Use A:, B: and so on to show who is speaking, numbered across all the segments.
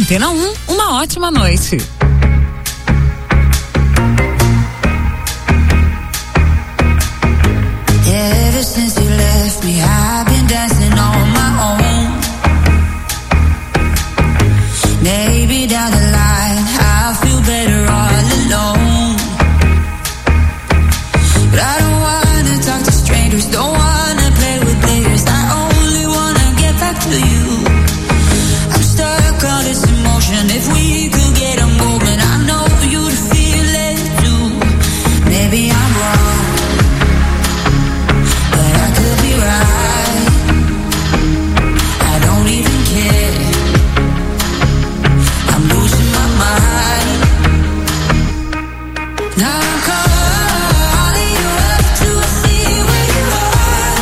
A: Antena 1, uma ótima noite.
B: Ever since you left me, I've been dancing on my own. Maybe down the line, I'll feel better all alone. But I don't wanna talk to strangers, don't wanna play with players. I only wanna get back to you. I'm stuck on this emotion. If we could get a moment, I know you'd feel it too. Maybe I'm wrong, but I could be right. I don't even care. I'm losing my mind. Now I'm calling you up to see where you are.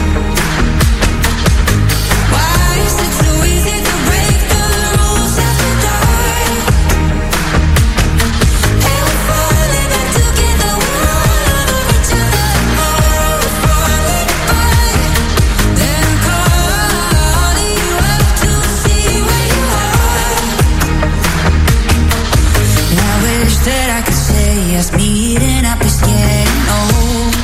B: Why is it so easy to break the rules after dark? And we're falling back together, we're all over each other. Oh, we're falling apart. Then I'm calling you up to see where you are. And I wish that I could say yes, meeting up is getting old.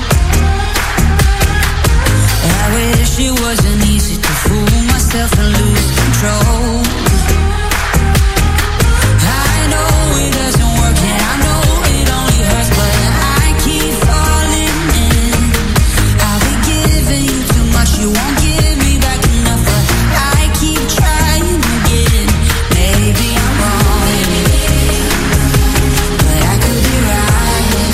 B: And I wish it wasn't easy to fool myself and lose control. I know it doesn't work and I know it only hurts, but I keep falling in. I'll be giving you too much, you won't give me back enough, but I keep trying again. Maybe I'm wrong, but I could be right.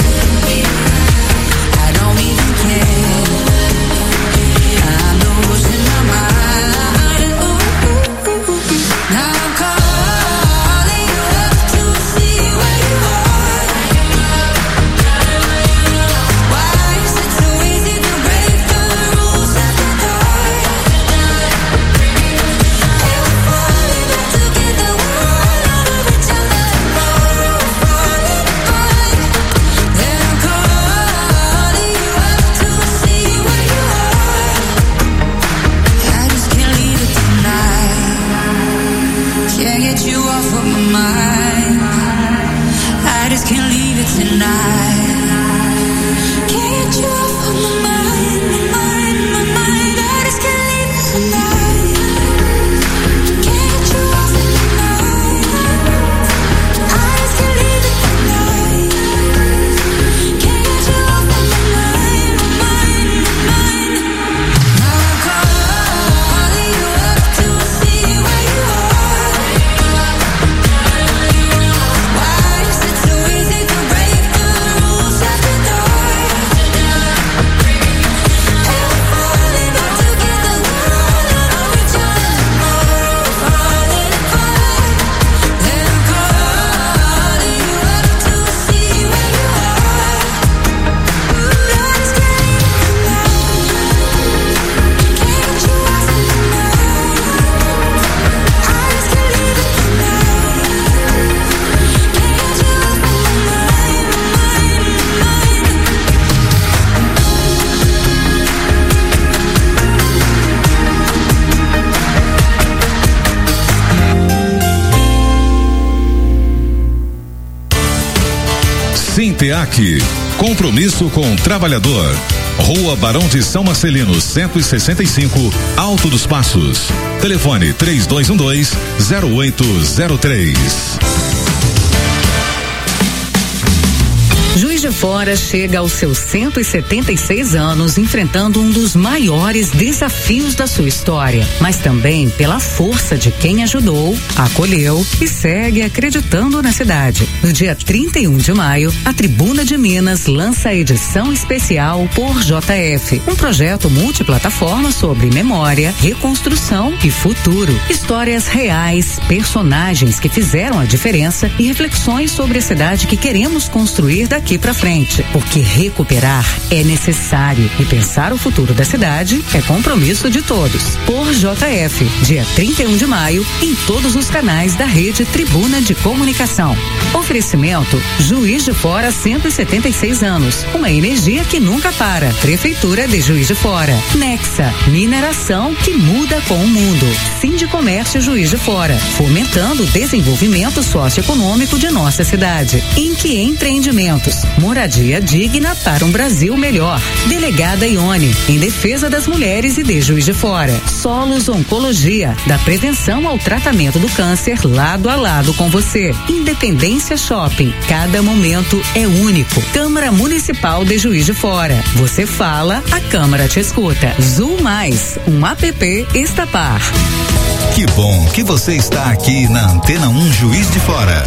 B: I don't even care. I'm losing my mind. Now I'm calling you up to see where you are. Why is it so easy to break the rules after dark? And we're falling back together, we're all over each other. Oh, we're falling apart. Then I'm calling you up to see where you are. I just can't leave it tonight. Can't get you off of my mind. I just can't leave it tonight. Can't get you off of my mind, my mind. I just can't leave it tonight. Can't get you off of my mind. I just can't leave it tonight. Can't get you off of my mind, my mind. Now I'm calling you up to see where you are. Why is it so easy to break the rules after dark? And we're falling back together, we're all over each other. Oh, we're falling apart. Then I'm calling you up to see where you are. I just can't leave it tonight. Can't get you off of my mind. I just can't leave it tonight. Can't get you off of my mind,
C: Sinteac, compromisso com o trabalhador. Rua Barão de São Marcelino, 165, Alto dos Passos. Telefone 3212-0803.
A: Juiz de Fora chega aos seus 176 anos enfrentando um dos maiores desafios da sua história, mas também pela força de quem ajudou, acolheu e segue acreditando na cidade. No dia 31 de maio, a Tribuna de Minas lança a edição especial Por JF, um projeto multiplataforma sobre memória, reconstrução e futuro. Histórias reais, personagens que fizeram a diferença e reflexões sobre a cidade que queremos construir daqui daqui pra frente, porque recuperar é necessário e pensar o futuro da cidade é compromisso de todos. Por JF, dia 31 de maio, em todos os canais da rede Tribuna de Comunicação. Oferecimento Juiz de Fora, 176 anos, uma energia que nunca para. Prefeitura de Juiz de Fora. Nexa, mineração que muda com o mundo. Sindicomércio Juiz de Fora, fomentando o desenvolvimento socioeconômico de nossa cidade. Inque Empreendimentos, moradia digna para um Brasil melhor. Delegada Ione, em defesa das mulheres e de Juiz de Fora. Solos Oncologia, da prevenção ao tratamento do câncer lado a lado com você. Independência Shopping, cada momento é único. Câmara Municipal de Juiz de Fora. Você fala, a Câmara te escuta. Zul Mais, um app Estapar.
D: Que bom que você está aqui na Antena 1 Juiz de Fora.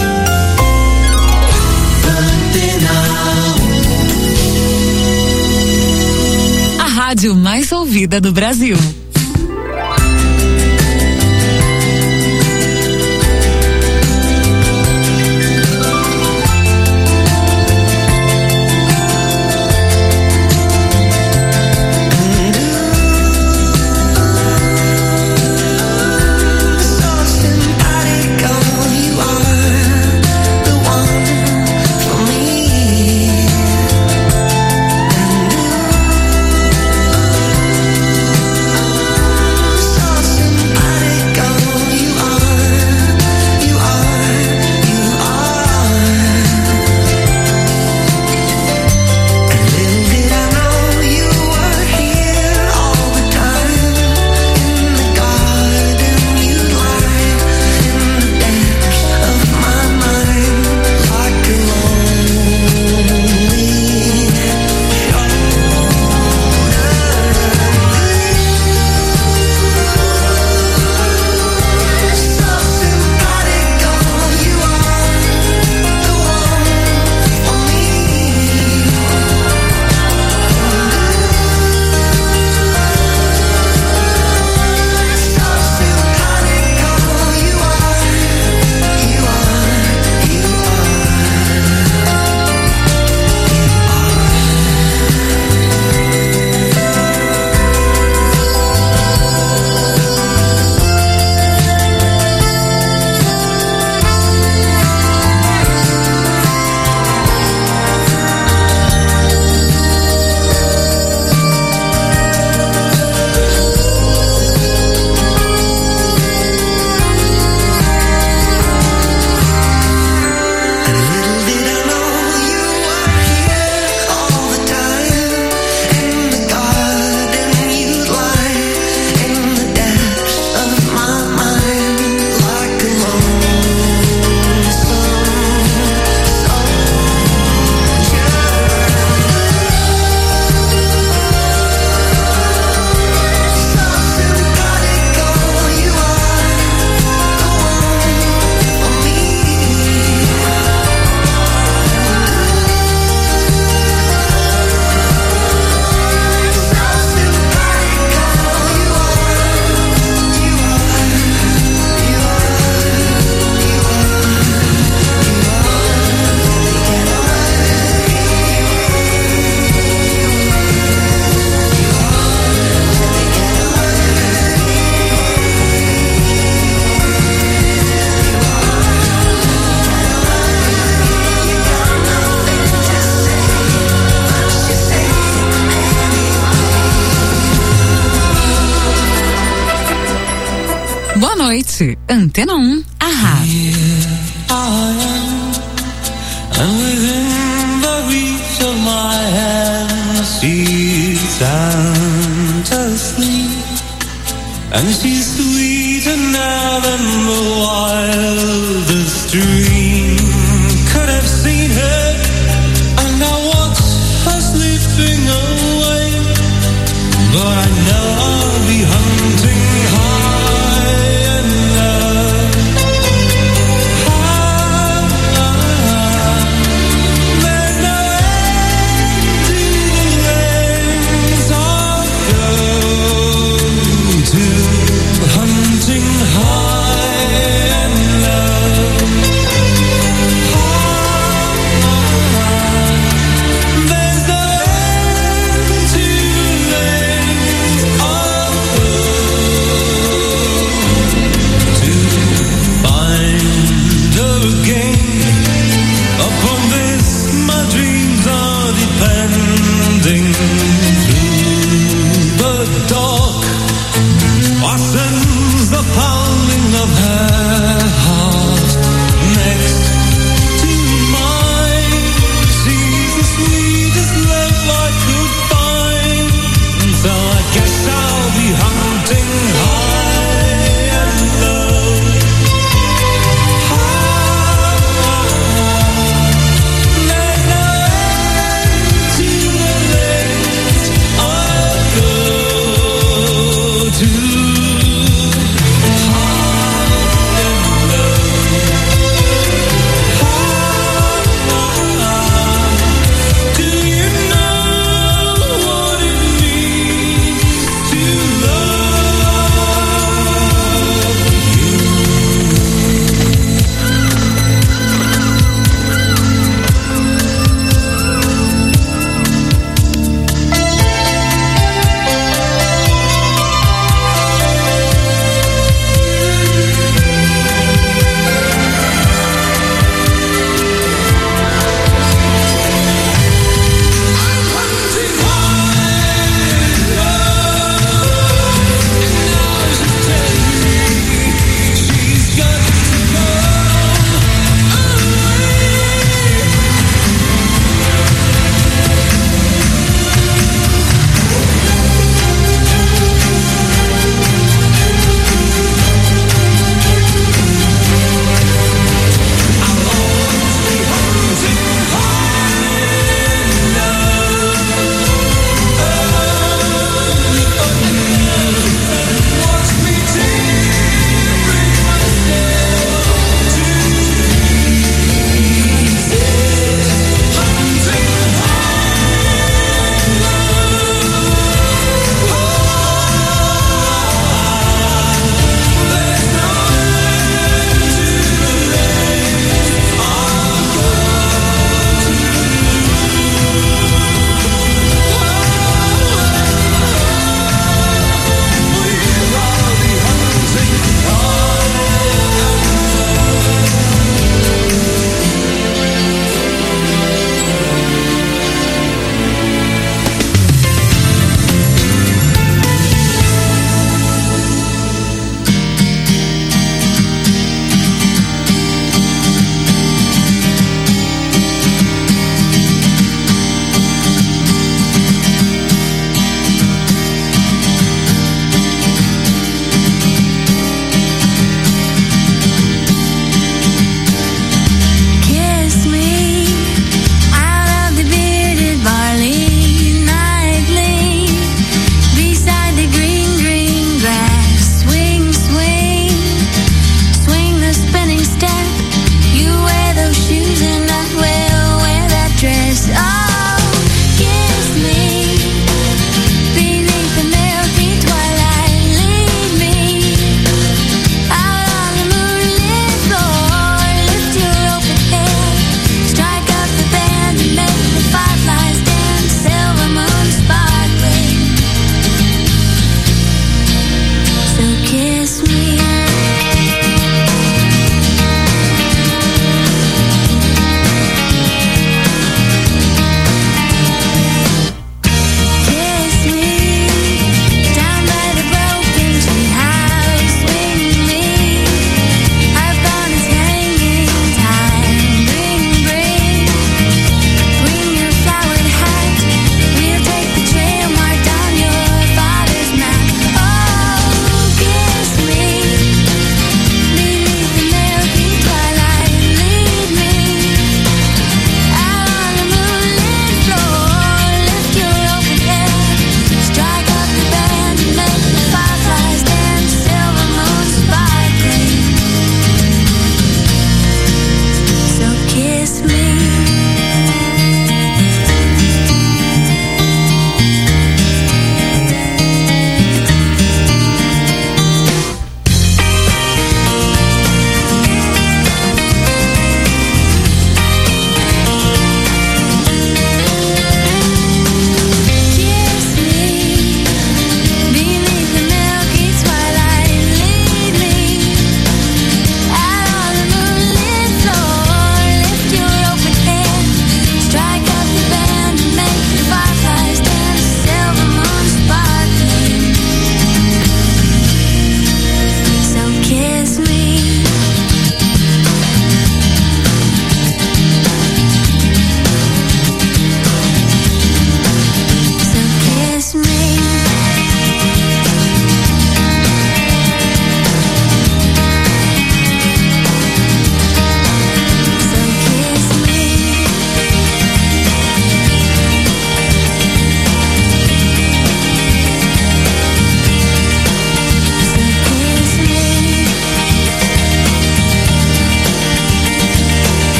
A: A rádio mais ouvida do Brasil. noite, Antena 1, a rádio.
B: And within the reach of my hand, she's sound asleep, and she's sweeter now than the wildest dream could have seen her. And I watch her slipping away, but I know I'll be hunting high and low. There's no end to the lengths I'll go to, hunting high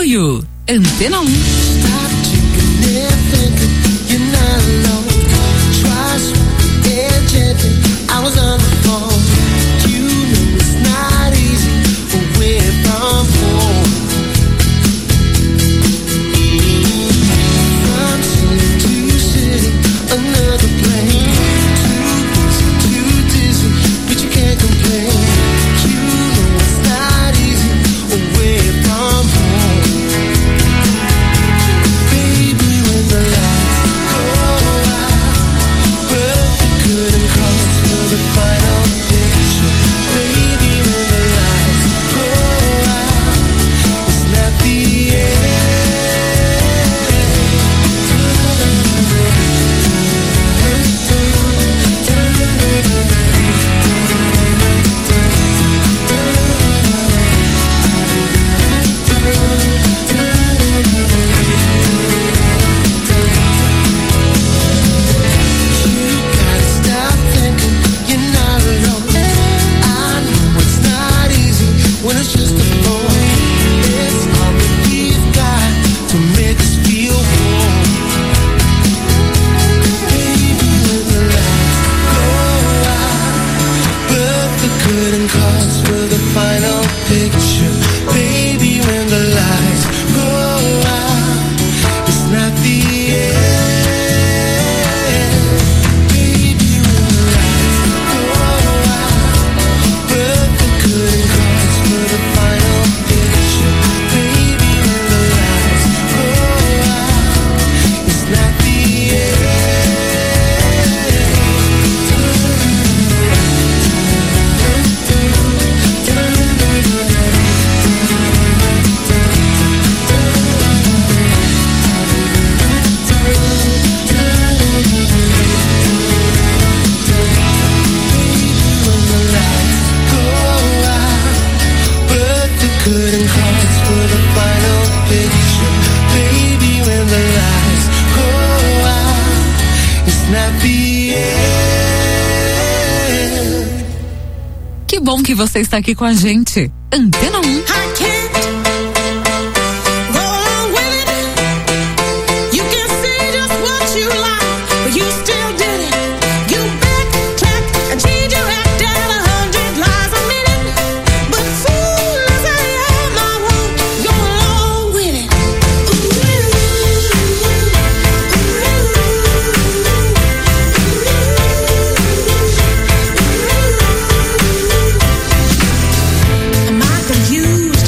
A: apoio. Antena 1. Que bom que você está aqui com a gente. Antena 1.
B: Used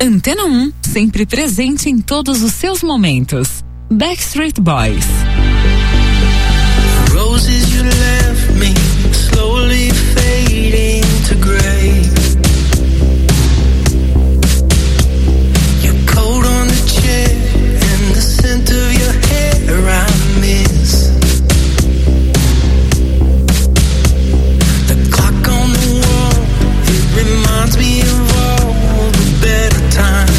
A: Antena 1, sempre presente em todos os seus momentos. Backstreet Boys.
E: Roses you left me slowly fading to gray. Your coat on the chair and the scent of your hair I miss. The clock on the wall, it reminds me of all the better times.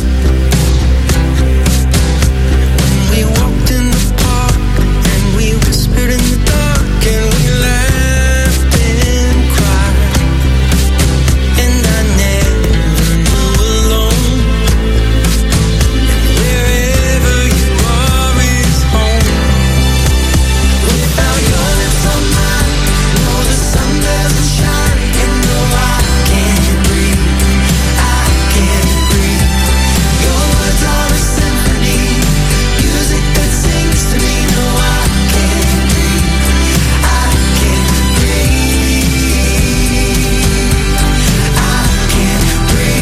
E: When we walked in the park and we whispered in the dark and we laughed and cried. And I never knew alone. And wherever you are is home. Without your lips on mine, no, the sun doesn't shine. And no, I can't breathe. I can't breathe. Your words are a symphony, music that sings to me. No, I can't breathe. I can't breathe. I can't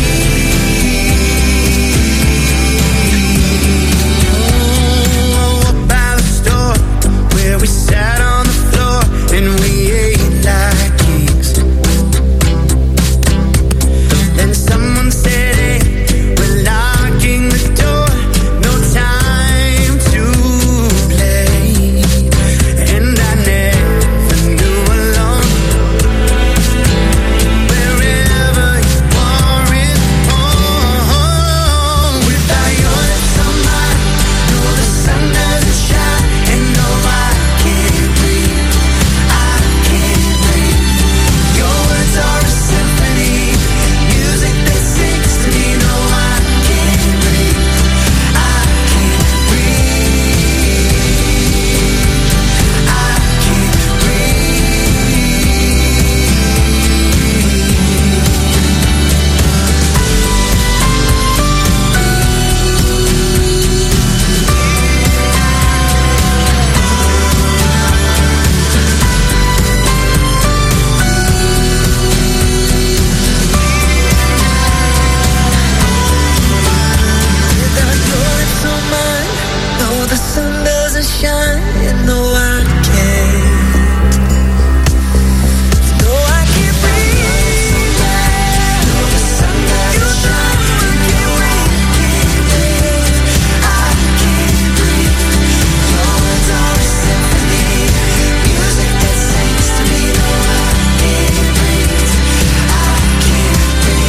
E: breathe. Oh, by the store where we sat on the floor and we ate like kings. Then someone said, hey, we're locking the door, no time to play. And I never knew alone. Wherever you are is home. Without your lips on mine, no, the sun doesn't shine. And no, I can't breathe. I can't breathe. Your words are a symphony, music that sings to me. No, I can't breathe. I can't breathe. I can't Without your lips on mine, no, the sun doesn't shine. And no, I can't. No, I can't breathe. No, the sun doesn't shine. I can't breathe. Your words are a symphony, music that sings to me. No, I can't breathe. I can't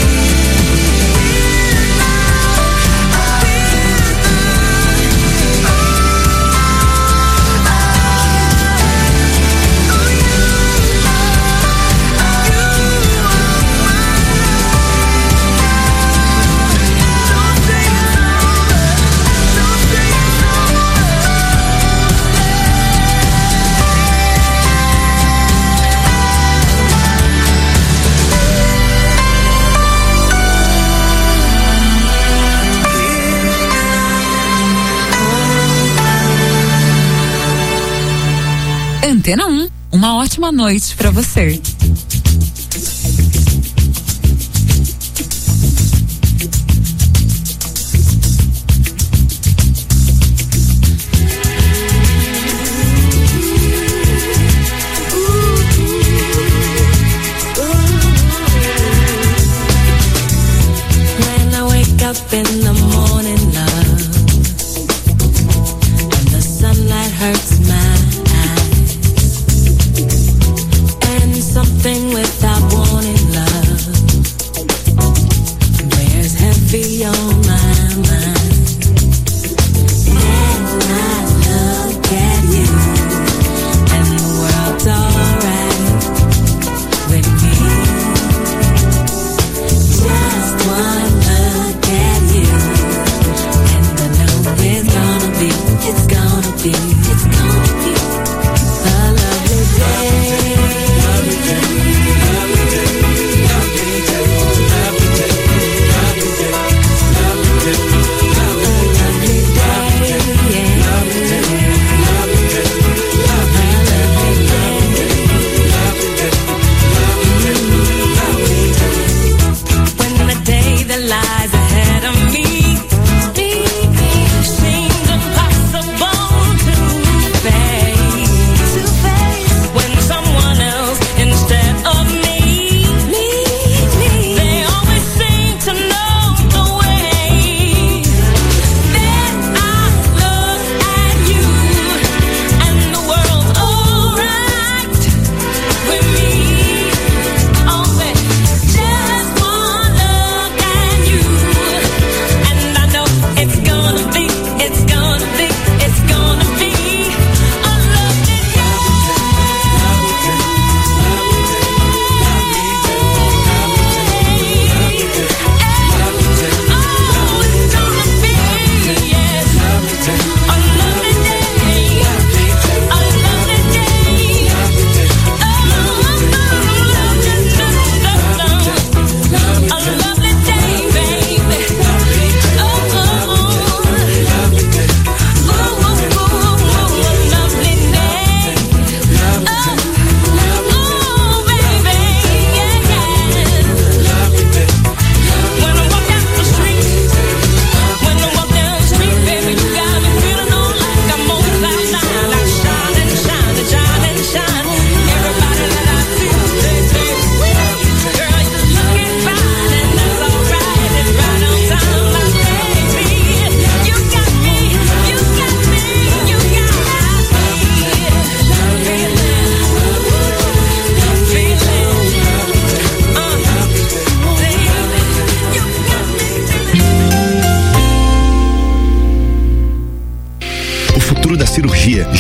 A: Antena 1, uma ótima noite pra você.
B: When I wake up in the morning, love, and the sunlight hurts my eyes, and something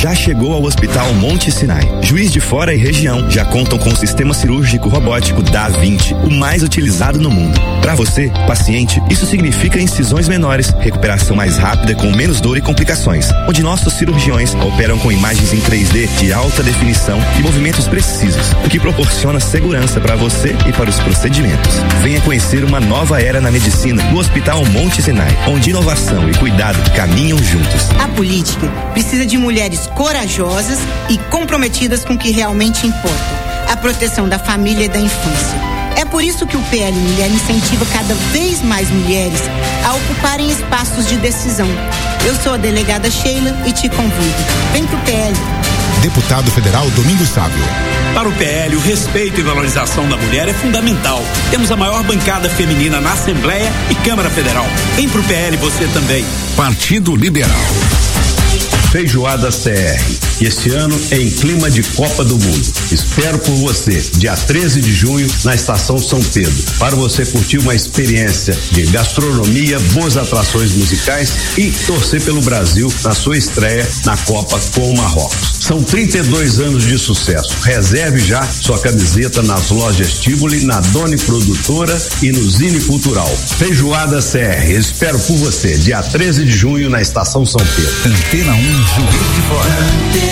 F: já chegou ao Hospital Monte Sinai. Juiz de Fora e região já contam com o sistema cirúrgico robótico Da Vinci, o mais utilizado no mundo. Para você, paciente, isso significa incisões menores, recuperação mais rápida com menos dor e complicações, onde nossos cirurgiões operam com imagens em 3D de alta definição e movimentos precisos, o que proporciona segurança para você e para os procedimentos. Venha conhecer uma nova era na medicina no Hospital Monte Sinai, onde inovação e cuidado caminham juntos.
G: A política precisa de mulheres corajosas e comprometidas com o que realmente importa: a proteção da família e da infância. É por isso que o PL Mulher incentiva cada vez mais mulheres a ocuparem espaços de decisão. Eu sou a delegada Sheila e te convido. Vem pro PL.
H: Deputado Federal Domingos Sávio.
I: Para o PL, o respeito e valorização da mulher é fundamental. Temos a maior bancada feminina na Assembleia e Câmara Federal. Vem pro PL você também.
H: Partido Liberal.
J: Feijoada CR. Este ano em clima de Copa do Mundo. Espero por você, dia 13 de junho, na Estação São Pedro, para você curtir uma experiência de gastronomia, boas atrações musicais e torcer pelo Brasil na sua estreia na Copa com o Marrocos. São 32 anos de sucesso. Reserve já sua camiseta nas lojas Tivoli, na Doni Produtora e no Zine Cultural. Feijoada CR. Espero por você, dia 13 de junho, na Estação São Pedro.
D: Antena 1 Juiz de Fora.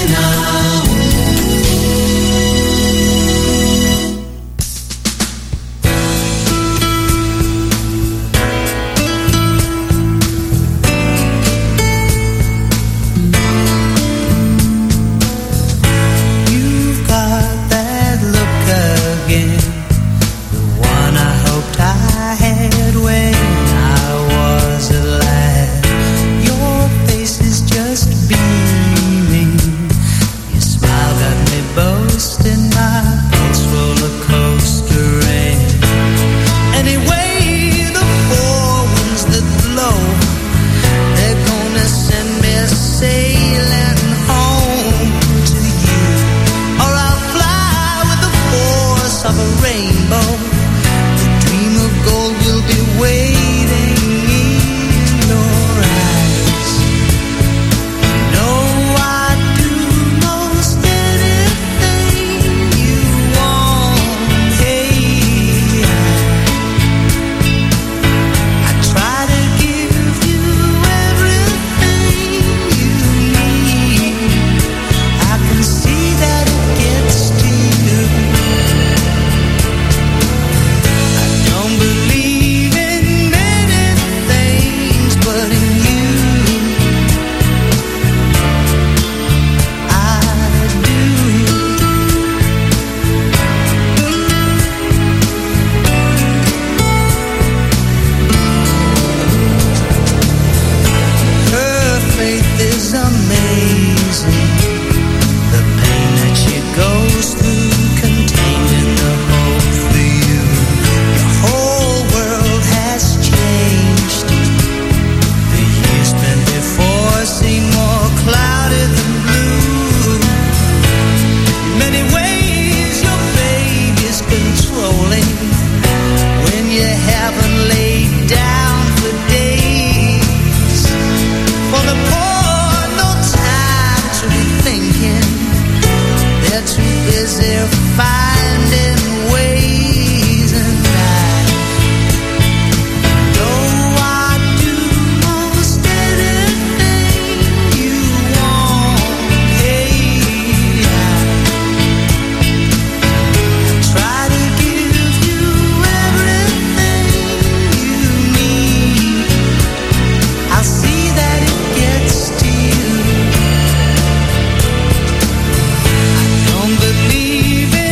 E: Believe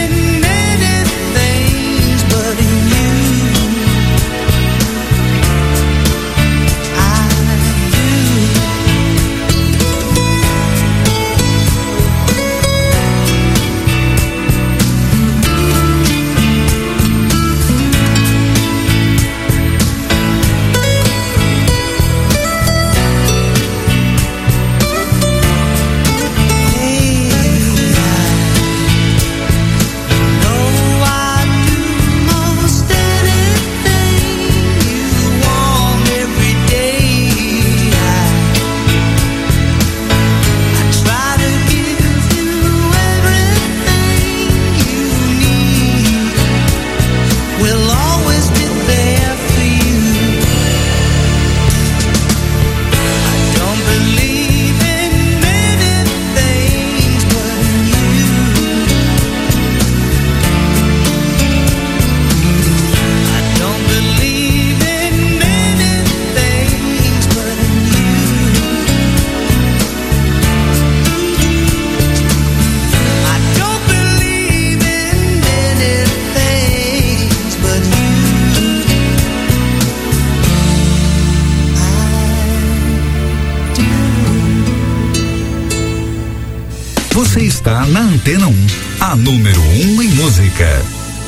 D: está na Antena 1, a número 1 em música.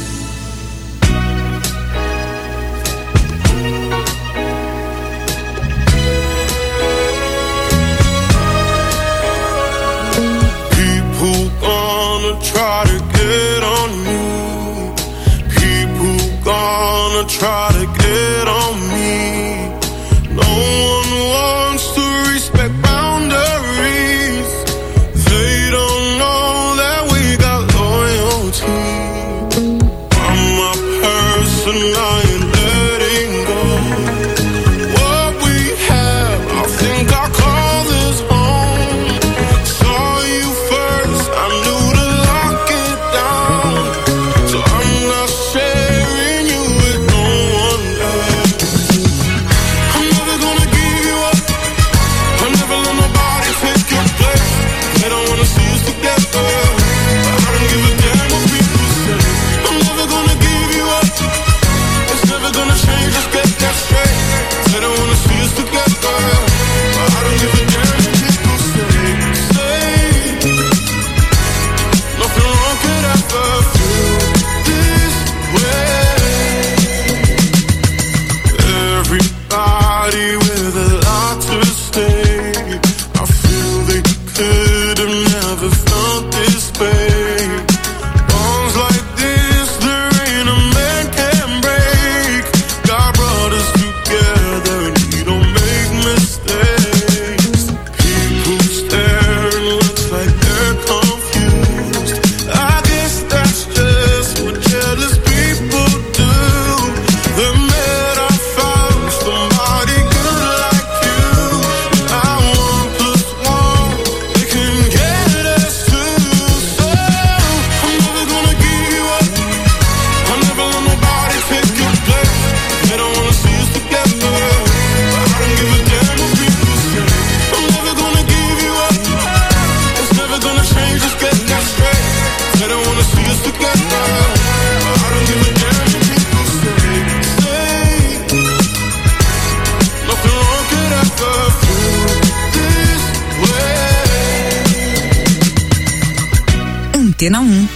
K: People gonna try to get on you. People gonna try to get on me. No one wants to respect boundaries. They don't know that we got loyalty. I'm a person I ain't letting go. What we have, I think I call this home. Saw you first, I knew to lock it down. So I'm not sharing you with no one else. I'm never gonna give you up. I'll never let nobody take your place. They don't wanna see us together. I don't give a damn what people say. I'm never gonna give you up. It's never gonna change, just get that straight. They don't wanna see us together. I don't give a damn what people say. Nothing wrong could ever feel this way. Everybody with a lot to say. I feel they could have never felt this pain. Bonds like this, there ain't a man can break. God brought us together and we don't make mistakes. People stare and looks like they're confused. I guess that's just what jealous people do. The minute I found somebody good like you, I want plus one, they can get us too. So I'm never gonna give you up. I'll never let nobody take your place. They don't wanna see us together. I don't give a damn what people say. I'm never gonna give you up. It's never gonna change, just get that straight. They don't wanna see us together. I don't give a damn what people say. Nothing wrong could ever feel this way.
A: Antena 1.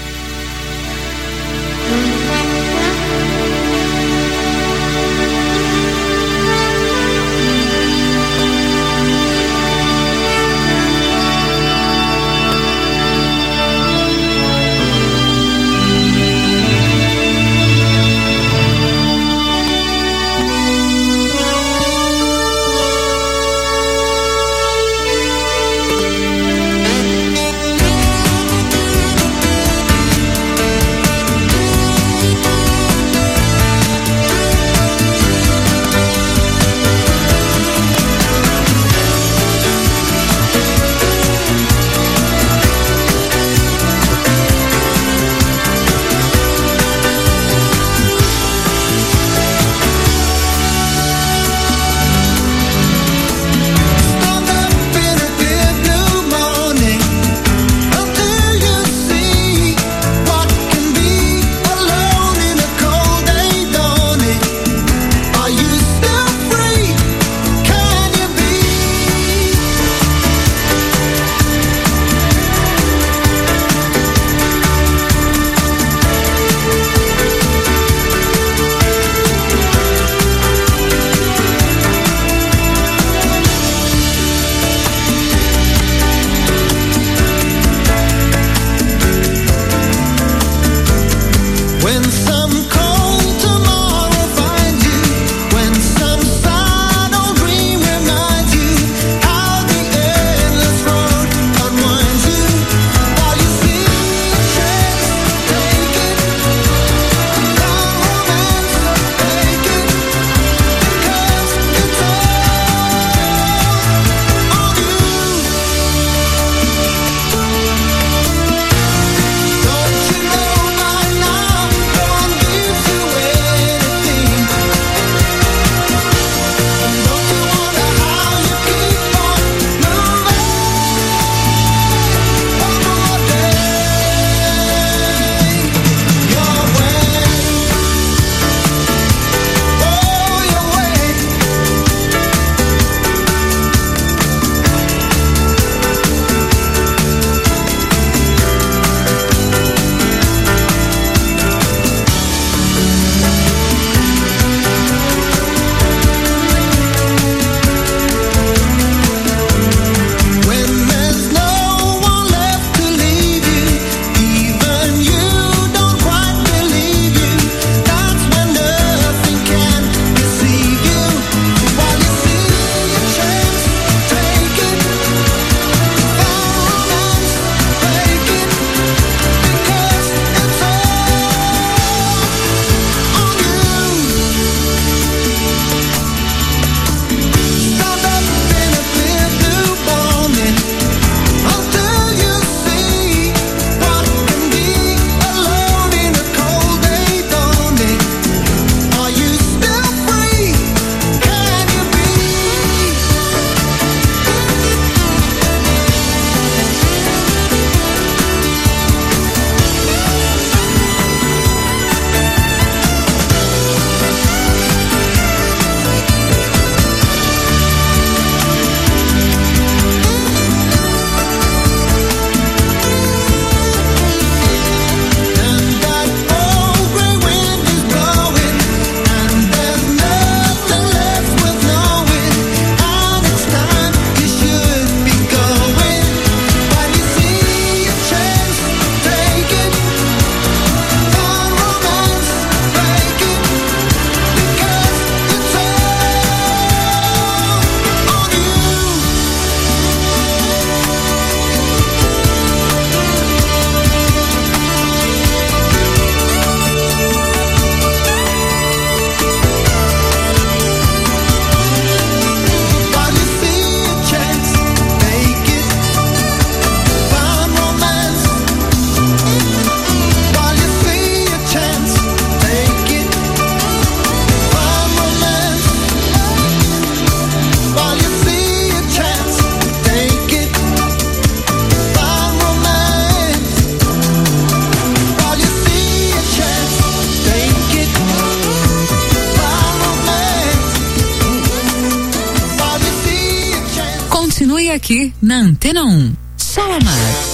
A: Play aqui na Antena 1. Só amar.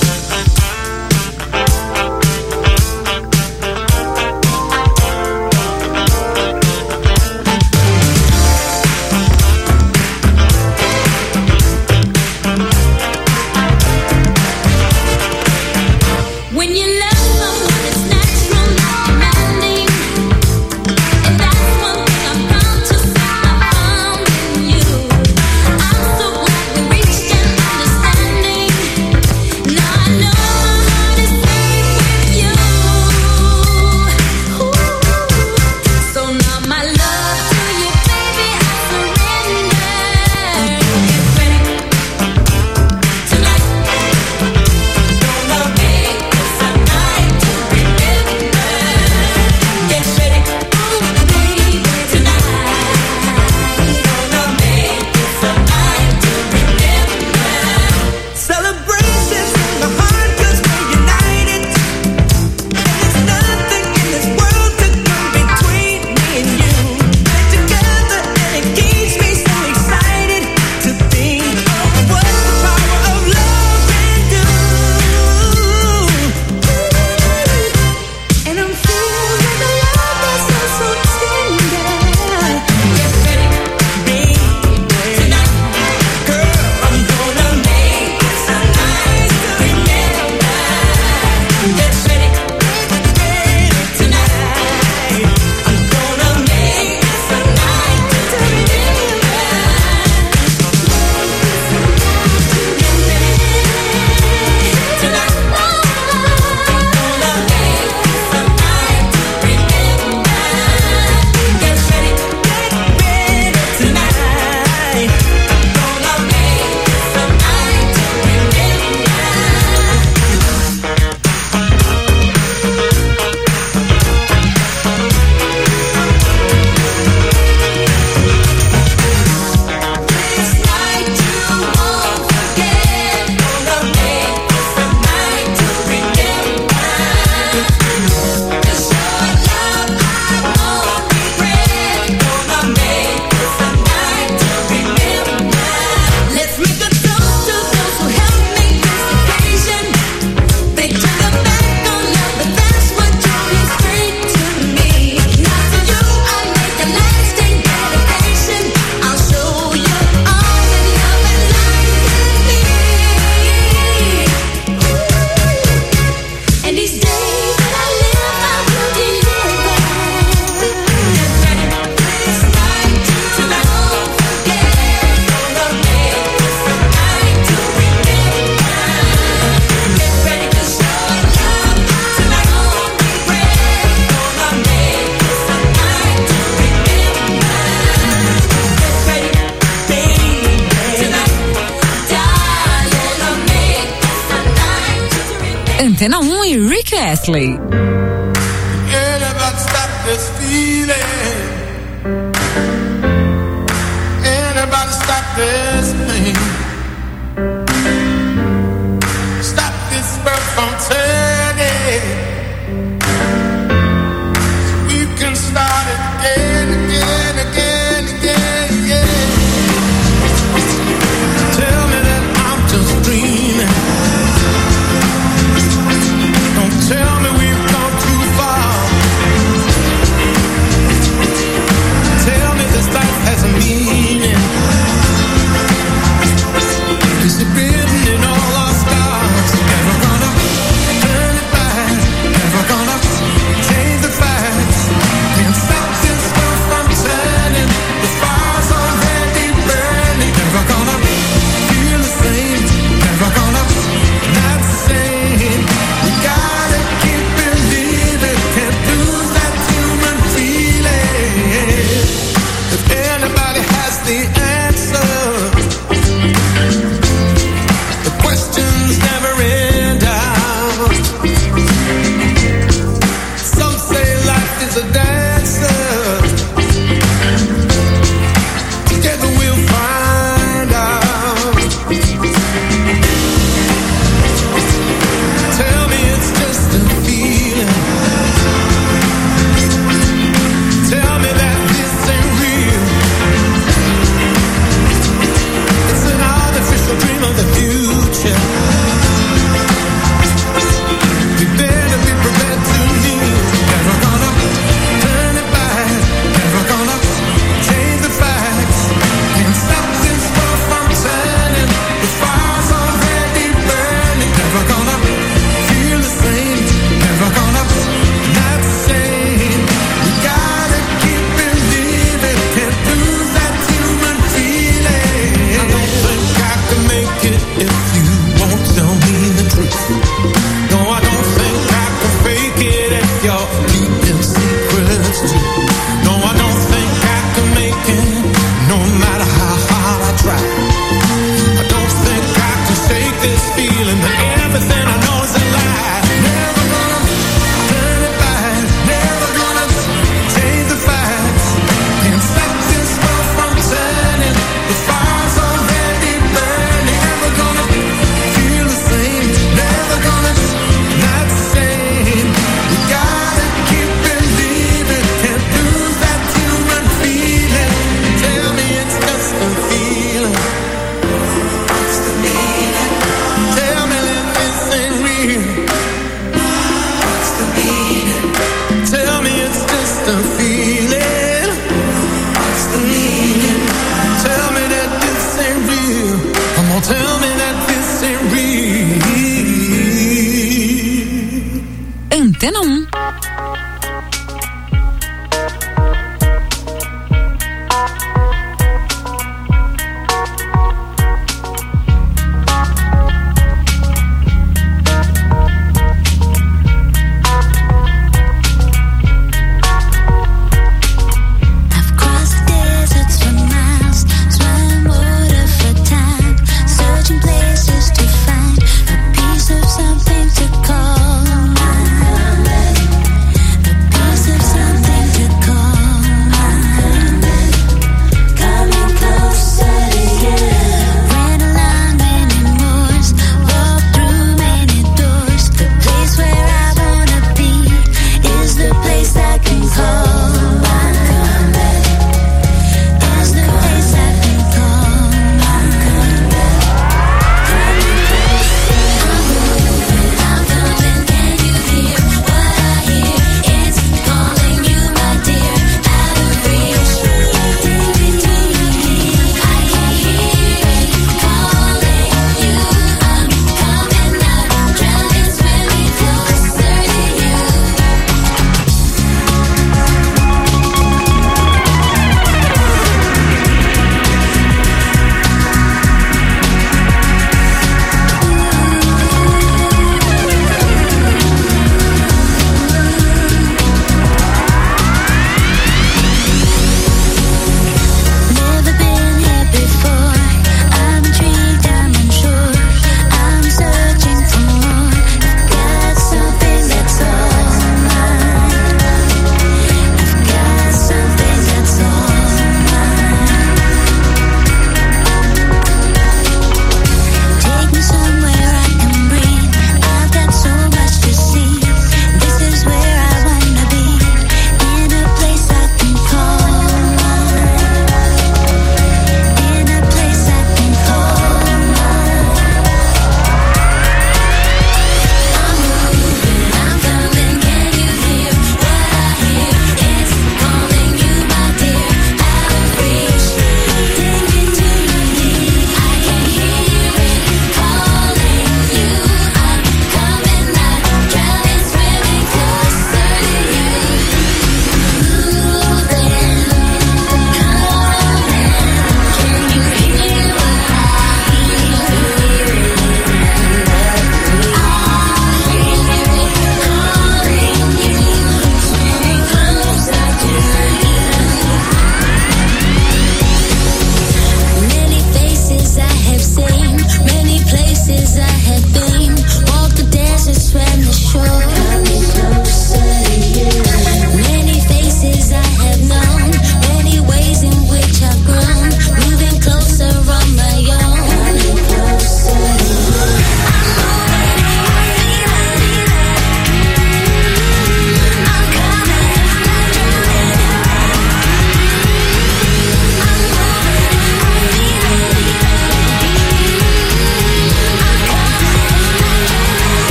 A: Antena 1 e Rick Astley.
K: Anybody stop this thing? Stop this birth from turning. We can start it again, again, again, again, again. Tell me that I'm just dreaming. Don't tell me we've gone too far. Tell me this life has a meaning. Is it written in all our stars? Never gonna turn it back. Never gonna
A: 1.
B: Something to call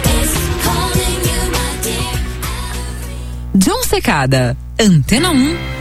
A: Secada. Antena 1.